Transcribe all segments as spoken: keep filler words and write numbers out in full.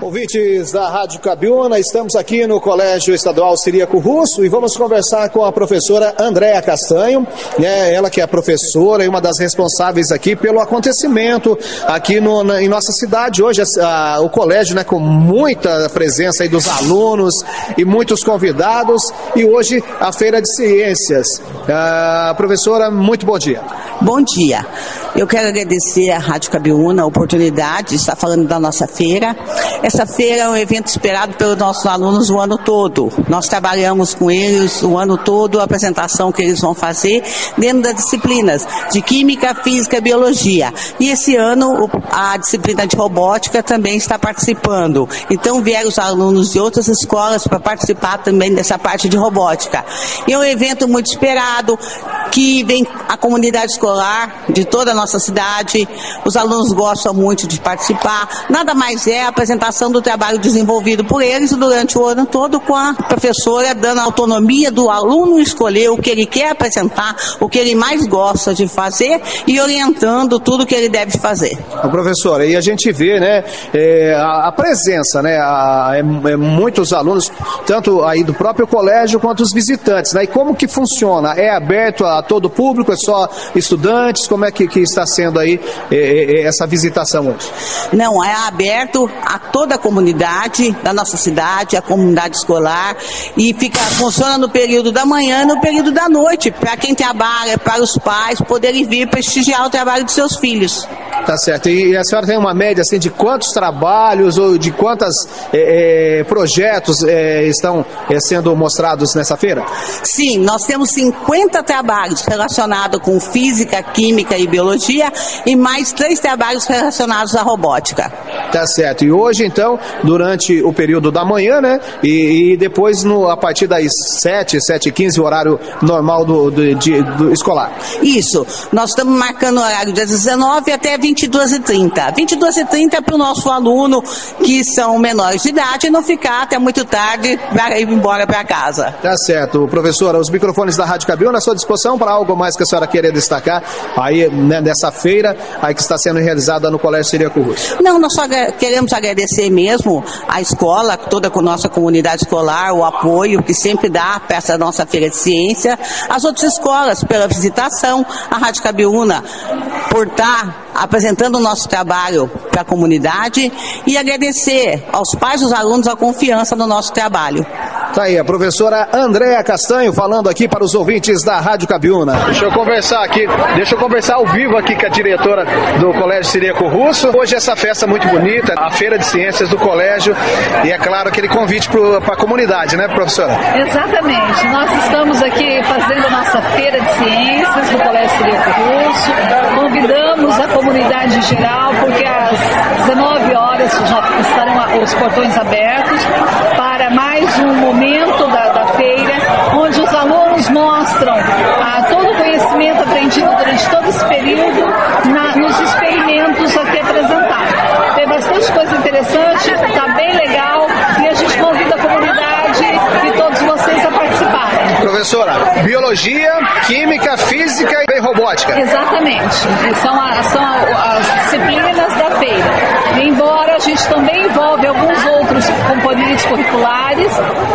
Ouvintes da Rádio Cabiúna, estamos aqui no Colégio Estadual Ciríaco Russo e vamos conversar com a professora Andréa Castanho, né? Ela que é professora e uma das responsáveis aqui pelo acontecimento aqui no, na, em nossa cidade. Hoje a, o colégio, né, com muita presença aí dos alunos e muitos convidados, e hoje a Feira de Ciências. Ah, professora, muito bom dia. Bom dia. Eu quero agradecer à Rádio Cabiúna a oportunidade de estar falando da nossa feira. Essa feira é um evento esperado pelos nossos alunos o ano todo. Nós trabalhamos com eles o ano todo, a apresentação que eles vão fazer dentro das disciplinas de Química, Física e Biologia. E esse ano a disciplina de Robótica também está participando. Então vieram os alunos de outras escolas para participar também dessa parte de Robótica. E é um evento muito esperado, que vem a comunidade escolar de toda a nossa cidade. Os alunos gostam muito de participar. Nada mais é a apresentação do trabalho desenvolvido por eles durante o ano todo, com a professora dando a autonomia do aluno escolher o que ele quer apresentar, o que ele mais gosta de fazer e orientando tudo que ele deve fazer. A professora, e a gente vê, né, é, a, a presença, né, a, é, é, muitos alunos, tanto aí do próprio colégio quanto os visitantes, né, e como que funciona? É aberto a todo o público, é só estudantes? Como é que, que está sendo aí é, é, essa visitação hoje? Não, é aberto a toda a comunidade da nossa cidade, a comunidade escolar, e fica, funciona no período da manhã e no período da noite, para quem trabalha, para os pais poderem vir prestigiar o trabalho de seus filhos. Tá certo. E a senhora tem uma média assim de quantos trabalhos ou de quantos é, é, projetos é, estão é, sendo mostrados nessa feira? Sim, nós temos cinquenta trabalhos relacionados com física, química e biologia e mais três trabalhos relacionados à robótica. Tá certo. E hoje, então, durante o período da manhã, né? E, e depois no, a partir das sete, sete e quinze, o horário normal do, do, de, do escolar. Isso. Nós estamos marcando o horário das dezenove até vinte e duas e trinta. vinte e duas e trinta é para o nosso aluno que são menores de idade e não ficar até muito tarde para ir embora para casa. Tá certo. Professora, os microfones da Rádio Cabiúna à sua disposição para algo mais que a senhora queira destacar aí, né, nessa feira aí que está sendo realizada no Colégio Ciríaco Russo. Não, nós só queremos agradecer mesmo à escola, toda a nossa comunidade escolar, o apoio que sempre dá para essa nossa Feira de Ciência, as outras escolas pela visitação, a Rádio Cabiúna por estar apresentando o nosso trabalho para a comunidade e agradecer aos pais dos alunos a confiança no nosso trabalho. Tá aí a professora Andréa Castanho falando aqui para os ouvintes da Rádio Cabiúna. Deixa eu conversar aqui, deixa eu conversar ao vivo aqui com a diretora do Colégio Ciríaco Russo. Hoje essa festa muito bonita, a Feira de Ciências do colégio, e é claro aquele convite para a comunidade, né, professora? Exatamente. Nós estamos aqui fazendo a nossa Feira de Ciências do Colégio Ciríaco Russo. Convidamos a comunidade em geral, porque às dezenove horas já estarão os portões abertos para mais um momento da, da feira, onde os alunos mostram ah, todo o conhecimento aprendido durante todo esse período na, nos experimentos aqui apresentados. Tem bastante coisa interessante, está bem legal, e a gente convida a comunidade e todos vocês a participarem. Professora, biologia, química, física e robótica. Exatamente, são, a, são a, as disciplinas da feira. Embora a gente também envolve alguns outros componentes curriculares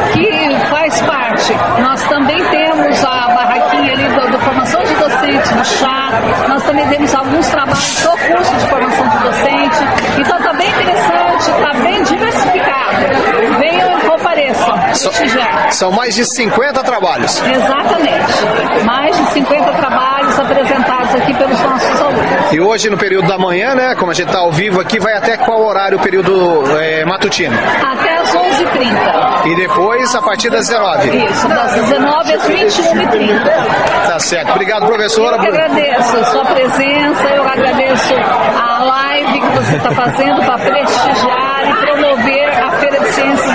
que faz parte. Nós também temos a barraquinha ali da formação de docentes, do chá. Nós também temos alguns trabalhos do curso de formação de docente. Então está bem interessante, está bem diversificado. Venham e compareçam. So, são mais de cinquenta trabalhos. Exatamente. Mais de cinquenta trabalhos apresentados aqui pelos nossos alunos. E hoje no período da manhã, né, como a gente está ao vivo aqui, vai até qual horário o período é, matutino? Até às onze e trinta. E depois a partir das dezenove? Isso, das dezenove às vinte e uma e trinta. Tá certo. Obrigado, professora. Eu que agradeço a sua presença, eu agradeço a live que você está fazendo para prestigiar e promover a Feira de Ciências